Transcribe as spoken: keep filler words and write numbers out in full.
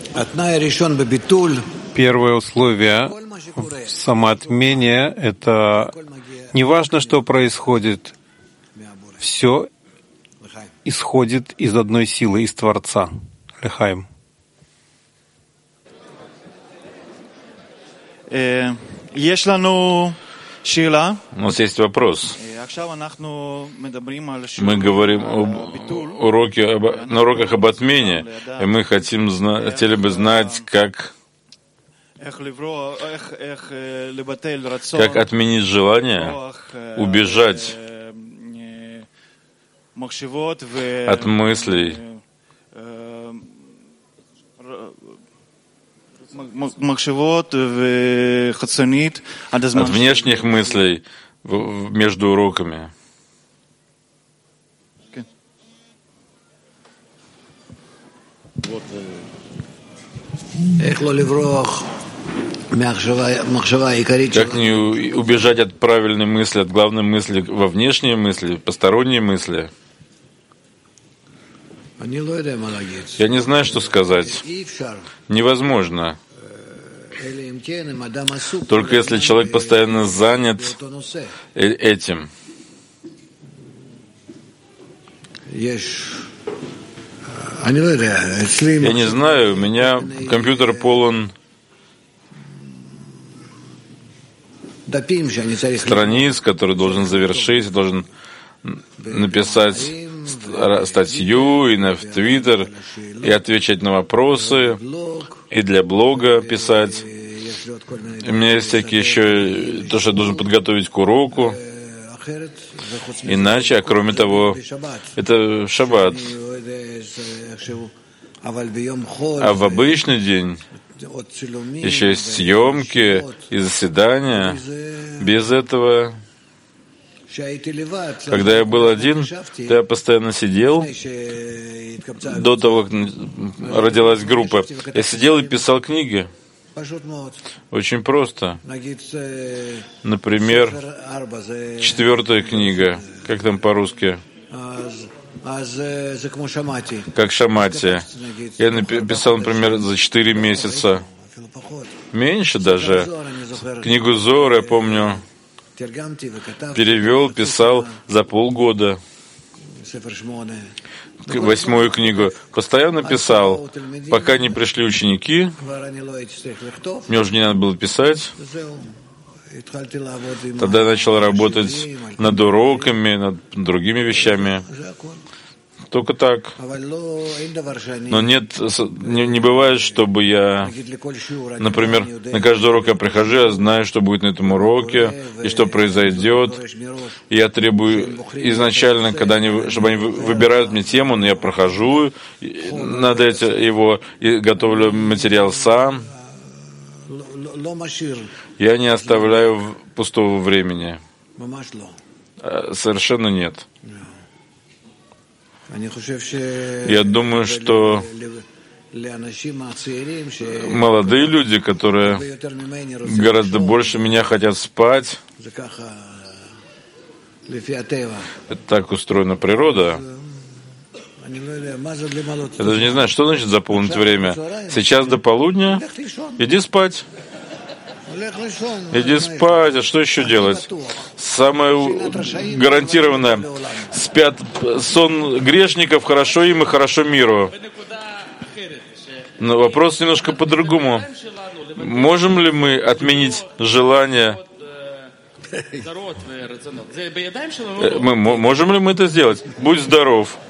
Первое условие в самоотмене — это не важно, что происходит, все исходит из одной силы, из Творца. Лехаим. У нас есть вопрос. Мы говорим об уроке, об, на уроках об отмене, и мы хотим зна, хотели бы знать, как, как отменить желание, убежать от мыслей, от внешних мыслей между уроками. Как не убежать от правильной мысли, от главной мысли во внешние мысли, посторонние мысли? Я не знаю, что сказать. Невозможно. Только если человек постоянно занят этим. Я не знаю, у меня компьютер полон страниц, которые должен завершить, должен написать статью и на Твиттер, и отвечать на вопросы, и для блога писать. У меня есть всякие еще, то, что я должен подготовить к уроку. Иначе, а кроме того, это шаббат. А в обычный день еще есть съемки и заседания. Без этого, когда я был один, то я постоянно сидел. До того, как родилась группа, я сидел и писал книги. Очень просто. Например, четвертая книга, как там по-русски? Как Шамати. Я написал, например, за четыре месяца. Меньше даже. Книгу Зор, я помню, перевел, писал за полгода. Восьмую книгу. Постоянно писал, пока не пришли ученики. Мне уже не надо было писать. Тогда я начал работать над уроками, над другими вещами. Только так. Но нет, не, не бывает, чтобы я, например, на каждый урок я прихожу, я знаю, что будет на этом уроке, и что произойдет. И я требую изначально, когда они, чтобы они выбирают мне тему, но я прохожу над этим его и готовлю материал сам. Я не оставляю пустого времени. Совершенно нет. Я думаю, что молодые люди, которые гораздо больше меня хотят спать, это так устроена природа. Я даже не знаю, что значит заполнить время. Сейчас до полудня иди спать. Иди спать, а что еще делать? Самое гарантированное. Спят сон грешников, хорошо им и хорошо миру. Но вопрос немножко по-другому. Можем ли мы отменить желание? Мы, можем ли мы это сделать? Будь здоров.